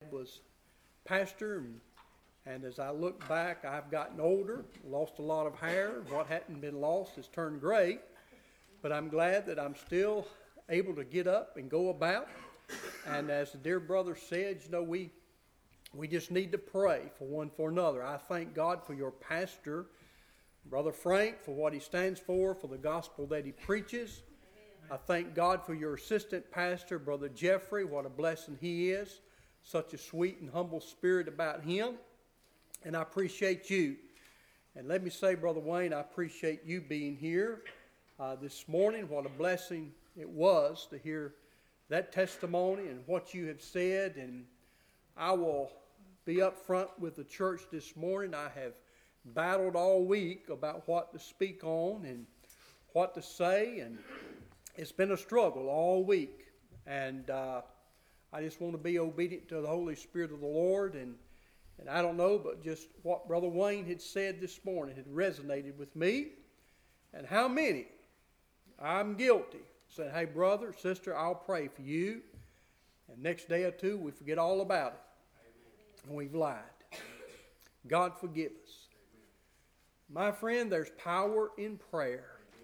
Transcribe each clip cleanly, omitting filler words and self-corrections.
was pastor, and as I look back, I've gotten older, lost a lot of hair. What hadn't been lost has turned gray, but I'm glad that I'm still able to get up and go about. And as the dear brother said, we just need to pray for one for another. I thank God for your pastor, Brother Frank, for what he stands for the gospel that he preaches. I thank God for your assistant pastor, Brother Jeffrey. What a blessing he is. Such a sweet and humble spirit about him. And I appreciate you. And let me say, Brother Wayne, I appreciate you being here this morning. What a blessing it was to hear that testimony and what you have said. And I will be up front with the church this morning. I have battled all week about what to speak on and what to say, and it's been a struggle all week. And I just want to be obedient to the Holy Spirit of the Lord, and I don't know, but just what Brother Wayne had said this morning had resonated with me. And how many, I'm guilty, said, hey brother, sister, I'll pray for you. And next day or two, we forget all about it. And we've lied. God forgive us. My friend, there's power in prayer.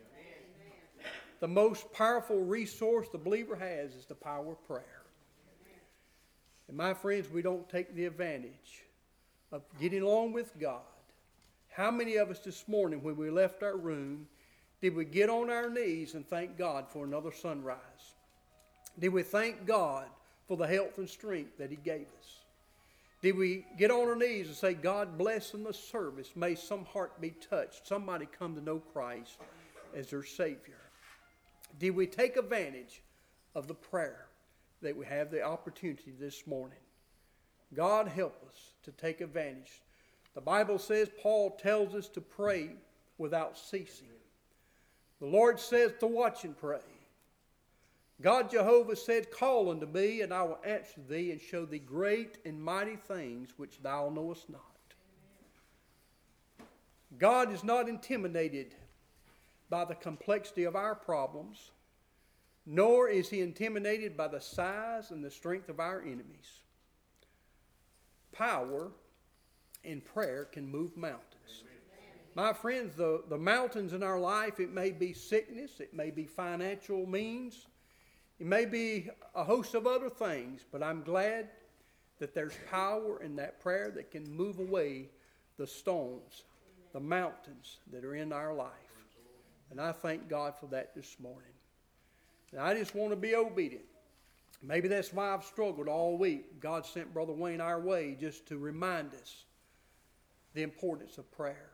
The most powerful resource the believer has is the power of prayer. And my friends, we don't take the advantage of getting along with God. How many of us this morning, when we left our room, did we get on our knees and thank God for another sunrise? Did we thank God for the health and strength that He gave us? Did we get on our knees and say, God bless in the service. May some heart be touched. Somebody come to know Christ as their Savior. Did we take advantage of the prayer that we have the opportunity this morning? God help us to take advantage. The Bible says, Paul tells us to pray without ceasing. The Lord says to watch and pray. God Jehovah said, call unto me, and I will answer thee, and show thee great and mighty things which thou knowest not. God is not intimidated by the complexity of our problems, nor is He intimidated by the size and the strength of our enemies. Power in prayer can move mountains. My friends, the mountains in our life, it may be sickness, it may be financial means, it may be a host of other things, but I'm glad that there's power in that prayer that can move away the stones, the mountains that are in our life. And I thank God for that this morning. And I just want to be obedient. Maybe that's why I've struggled all week. God sent Brother Wayne our way just to remind us the importance of prayer.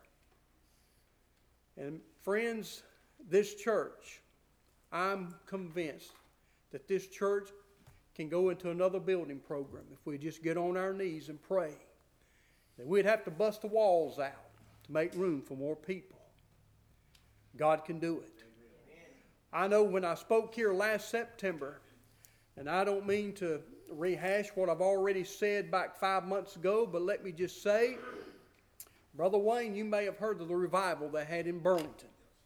And friends, this church, I'm convinced that this church can go into another building program if we just get on our knees and pray. That we'd have to bust the walls out to make room for more people. God can do it. I know when I spoke here last September, and I don't mean to rehash what I've already said back 5 months ago, but let me just say, Brother Wayne, you may have heard of the revival they had in Burlington.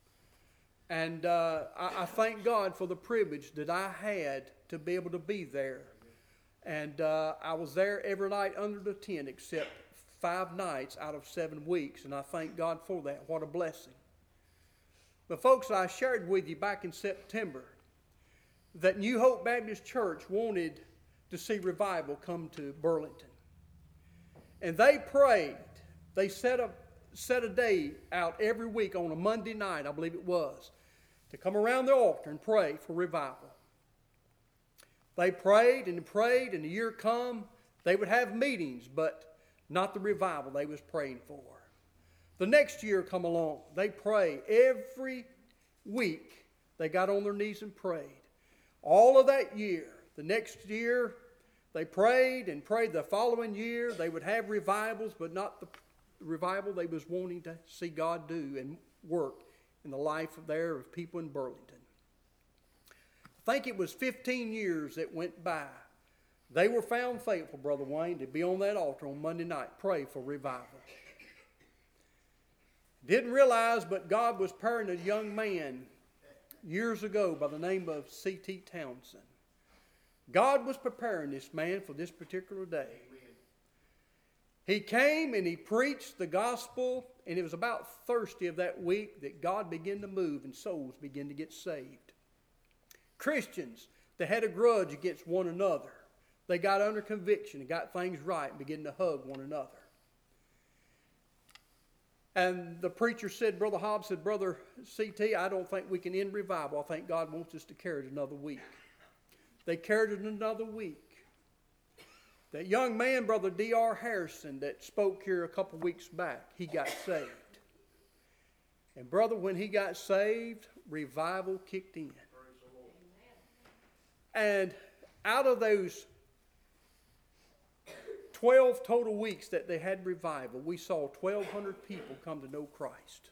And I thank God for the privilege that I had to be able to be there. And I was there every night under the tent except 5 nights out of 7 weeks. And I thank God for that. What a blessing. But folks, I shared with you back in September that New Hope Baptist Church wanted to see revival come to Burlington. And they prayed. They set a day out every week on a Monday night, I believe it was, to come around the altar and pray for revival. They prayed, and the year come, they would have meetings, but not the revival they was praying for. The next year come along, they prayed. Every week, they got on their knees and prayed. All of that year, the next year, they prayed and prayed. The following year, they would have revivals, but not the revival they was wanting to see God do and work in the life of people in Burlington. I think it was 15 years that went by. They were found faithful, Brother Wayne, to be on that altar on Monday night, pray for revival. Didn't realize, but God was preparing a young man years ago by the name of C.T. Townsend. God was preparing this man for this particular day. He came and he preached the gospel, and it was about Thursday of that week that God began to move and souls began to get saved. Christians that had a grudge against one another, they got under conviction and got things right and began to hug one another. And the preacher said, Brother Hobbs said, Brother CT, I don't think we can end revival. I think God wants us to carry it another week. They carried it another week. That young man, Brother D.R. Harrison, that spoke here a couple weeks back, he got saved. And brother, when he got saved, revival kicked in. And out of those 12 total weeks that they had revival, we saw 1,200 people come to know Christ.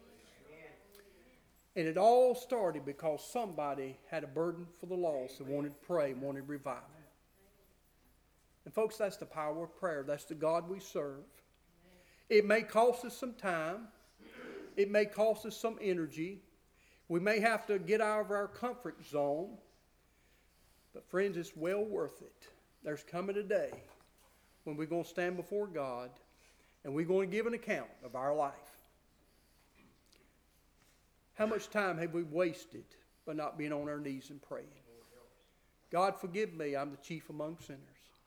And it all started because somebody had a burden for the lost and wanted to pray, wanted revival. And folks, that's the power of prayer. That's the God we serve. It may cost us some time. It may cost us some energy. We may have to get out of our comfort zone. But friends, it's well worth it. There's coming a day when we're going to stand before God and we're going to give an account of our life. How much time have we wasted by not being on our knees and praying? God, forgive me, I'm the chief among sinners.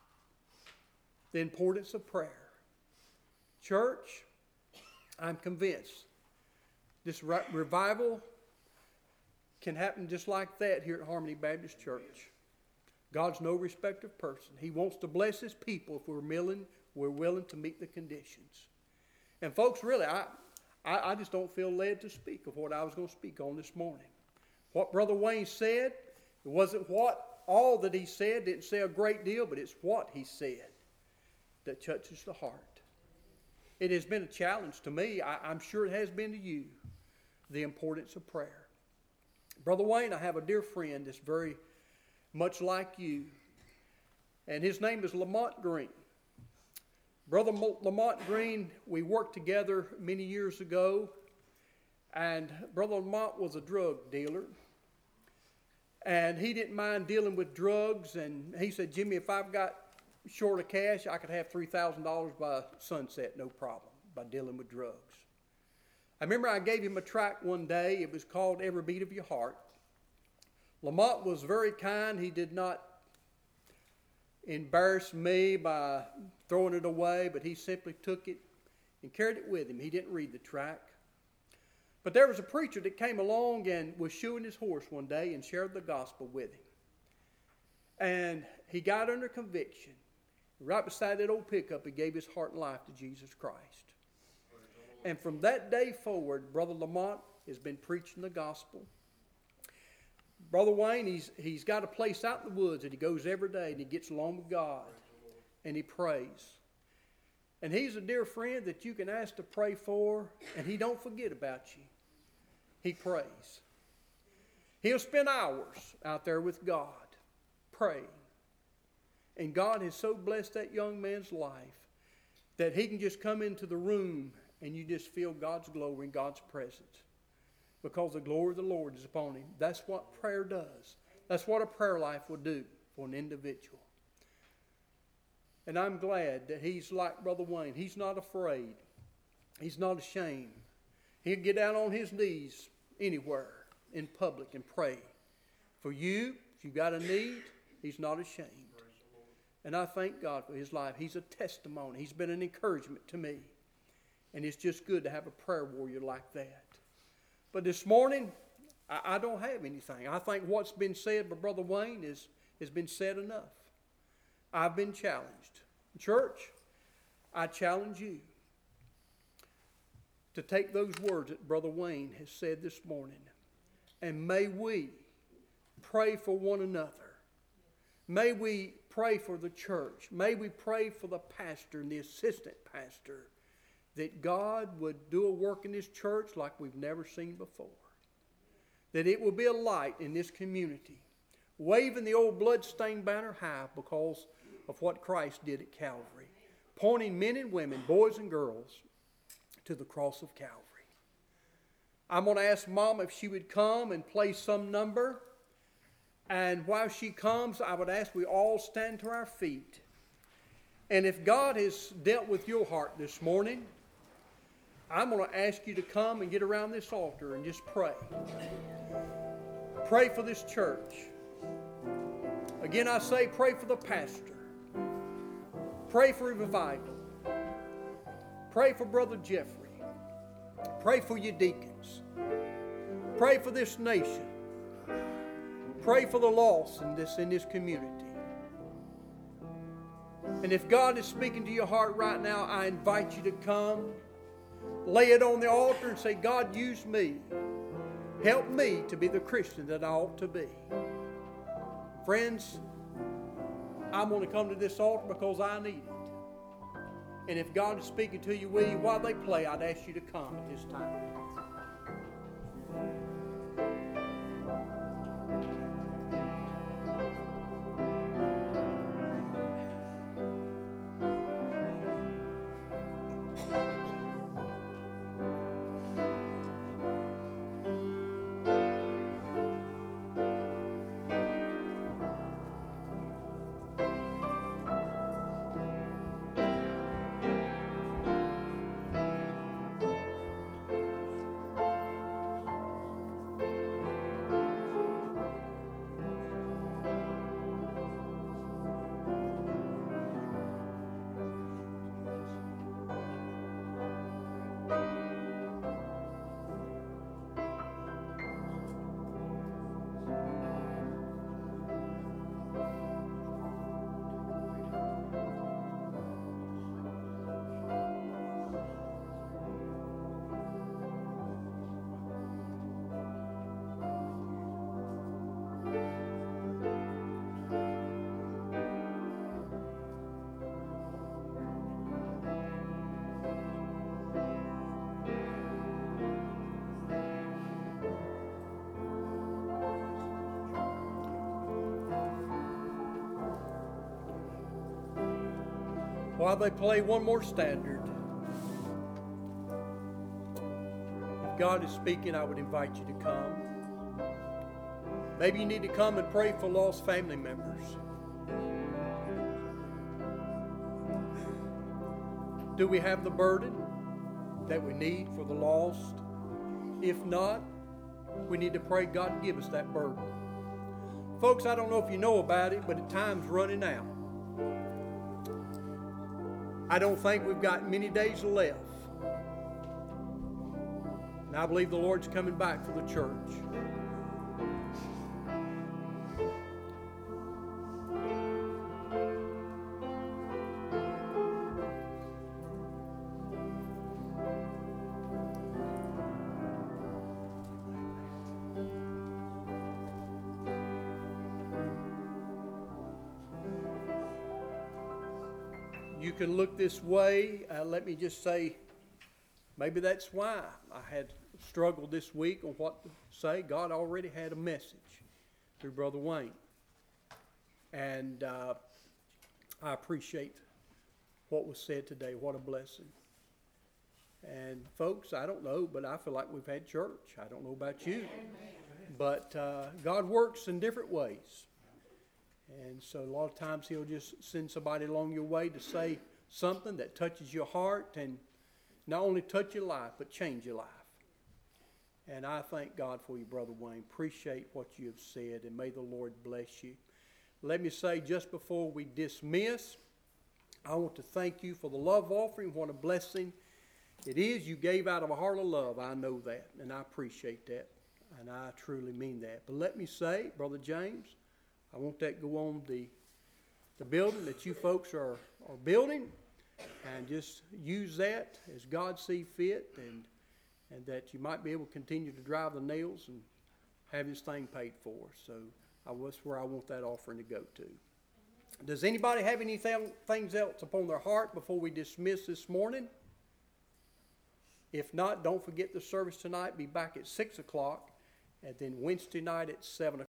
The importance of prayer. Church, I'm convinced this revival can happen just like that here at Harmony Baptist Church. God's no respecter of person. He wants to bless His people if we're willing to meet the conditions. And folks, really, I just don't feel led to speak of what I was going to speak on this morning. What Brother Wayne said, it wasn't all that he said, didn't say a great deal, but it's what he said that touches the heart. It has been a challenge to me. I'm sure it has been to you, the importance of prayer. Brother Wayne, I have a dear friend that's very much like you, and his name is Lamont Green. Brother Lamont Green, we worked together many years ago, and Brother Lamont was a drug dealer, and he didn't mind dealing with drugs, and he said, Jimmy, if I've got short of cash, I could have $3,000 by sunset, no problem, by dealing with drugs. I remember I gave him a tract one day. It was called Every Beat of Your Heart. Lamont was very kind. He did not embarrass me by throwing it away, but he simply took it and carried it with him. He didn't read the tract. But there was a preacher that came along and was shoeing his horse one day and shared the gospel with him. And he got under conviction. Right beside that old pickup, he gave his heart and life to Jesus Christ. And from that day forward, Brother Lamont has been preaching the gospel. Brother Wayne, he's got a place out in the woods that he goes every day and he gets along with God and he prays. And he's a dear friend that you can ask to pray for, and he don't forget about you. He prays. He'll spend hours out there with God praying. And God has so blessed that young man's life that he can just come into the room and you just feel God's glory and God's presence, because the glory of the Lord is upon him. That's what prayer does. That's what a prayer life will do for an individual. And I'm glad that he's like Brother Wayne. He's not afraid. He's not ashamed. He'll get down on his knees anywhere in public and pray. For you, if you've got a need, he's not ashamed. And I thank God for his life. He's a testimony. He's been an encouragement to me. And it's just good to have a prayer warrior like that. But this morning, I don't have anything. I think what's been said by Brother Wayne has been said enough. I've been challenged. Church, I challenge you to take those words that Brother Wayne has said this morning, and may we pray for one another. May we pray for the church. May we pray for the pastor and the assistant pastor, that God would do a work in this church like we've never seen before. That it will be a light in this community, waving the old bloodstained banner high because of what Christ did at Calvary, pointing men and women, boys and girls, to the cross of Calvary. I'm going to ask Mom if she would come and play some number. And while she comes, I would ask we all stand to our feet. And if God has dealt with your heart this morning, I'm going to ask you to come and get around this altar and just pray. Pray for this church. Again, I say pray for the pastor. Pray for revival. Pray for Brother Jeffrey. Pray for your deacons. Pray for this nation. Pray for the lost in this community. And if God is speaking to your heart right now, I invite you to come, lay it on the altar and say, God, use me. Help me to be the Christian that I ought to be. Friends, I'm going to come to this altar because I need it. And if God is speaking to you, will you, while they play, I'd ask you to come at this time. While they play one more standard, if God is speaking, I would invite you to come. Maybe you need to come and pray for lost family members. Do we have the burden that we need for the lost? If not, we need to pray God give us that burden. Folks, I don't know if you know about it, but time's running out. I don't think we've got many days left. And I believe the Lord's coming back for the church. You can look this way. Let me just say, maybe that's why I had struggled this week on what to say. God already had a message through Brother Wayne. And I appreciate what was said today. What a blessing. And folks, I don't know, but I feel like we've had church. I don't know about you. But God works in different ways. And so a lot of times He'll just send somebody along your way to say something that touches your heart and not only touch your life, but change your life. And I thank God for you, Brother Wayne. Appreciate what you have said, and may the Lord bless you. Let me say just before we dismiss, I want to thank you for the love offering. What a blessing it is. You gave out of a heart of love. I know that, and I appreciate that, and I truly mean that. But let me say, Brother James, I want that to go on the building that you folks are building, and just use that as God see fit, and that you might be able to continue to drive the nails and have this thing paid for. So that's where I want that offering to go to. Does anybody have anything else upon their heart before we dismiss this morning? If not, don't forget the service tonight. Be back at 6 o'clock, and then Wednesday night at 7 o'clock.